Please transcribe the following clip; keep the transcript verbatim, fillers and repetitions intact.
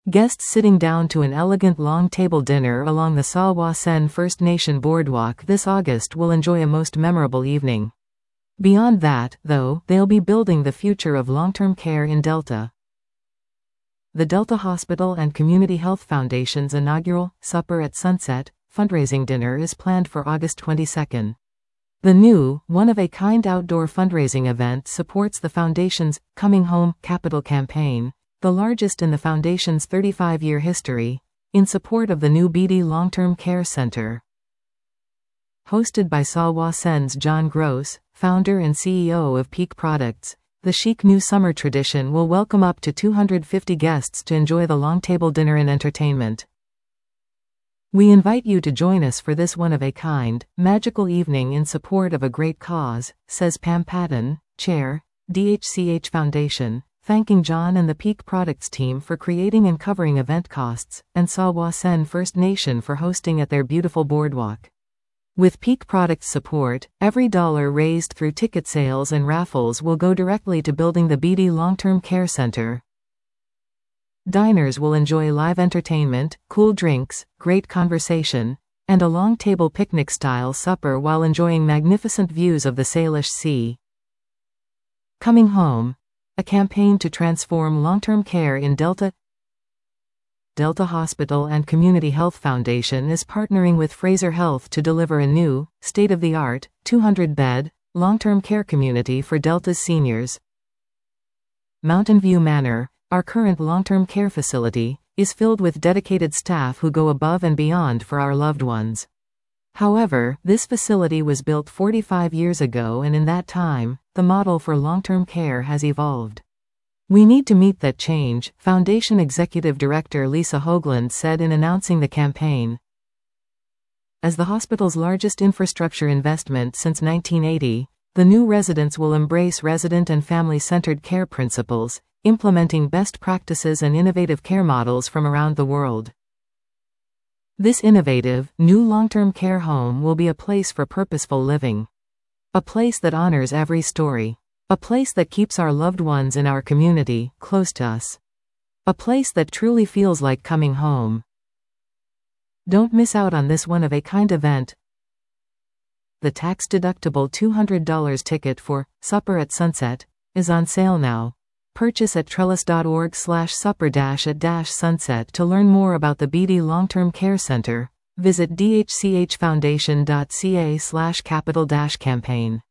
Guests sitting down to an elegant long-table dinner along the Salwa Sen First Nation Boardwalk this August will enjoy a most memorable evening. Beyond that, though, they'll be building the future of long-term care in Delta. The Delta Hospital and Community Health Foundation's inaugural Supper at Sunset fundraising dinner is planned for August twenty-second. The new, one-of-a-kind outdoor fundraising event supports the Foundation's Coming Home Capital campaign, the largest in the Foundation's thirty-five-year history, in support of the new B D Long-Term Care Center. Hosted by Salwa Sen's John Gross, founder and C E O of Peak Products, the chic new summer tradition will welcome up to two hundred fifty guests to enjoy the long-table dinner and entertainment. We invite you to join us for this one-of-a-kind, magical evening in support of a great cause, says Pam Patton, Chair, D H C H Foundation, thanking John and the Peak Products team for creating and covering event costs, and Salwa Sen First Nation for hosting at their beautiful boardwalk. With Peak Products support, every dollar raised through ticket sales and raffles will go directly to building the B D Long-Term Care Center. Diners will enjoy live entertainment, cool drinks, great conversation, and a long-table picnic-style supper while enjoying magnificent views of the Salish Sea. Coming Home, a campaign to transform long-term care in Delta. Delta Hospital and Community Health Foundation is partnering with Fraser Health to deliver a new, state-of-the-art, two hundred bed, long-term care community for Delta's seniors. Mountain View Manor, our current long-term care facility, is filled with dedicated staff who go above and beyond for our loved ones. However, this facility was built forty-five years ago, and in that time, the model for long-term care has evolved. We need to meet that change, Foundation Executive Director Lisa Hoagland said in announcing the campaign. As the hospital's largest infrastructure investment since nineteen eighty, the new residence will embrace resident and family-centered care principles, implementing best practices and innovative care models from around the world. This innovative, new long-term care home will be a place for purposeful living. A place that honors every story. A place that keeps our loved ones in our community close to us. A place that truly feels like coming home. Don't miss out on this one-of-a-kind event. The tax-deductible two hundred dollar ticket for Supper at Sunset is on sale now. Purchase at trellis.org slash supper dash at dash sunset to learn more about the B D Long-Term Care Center. Visit d h c h foundation dot c a slash capital dash campaign.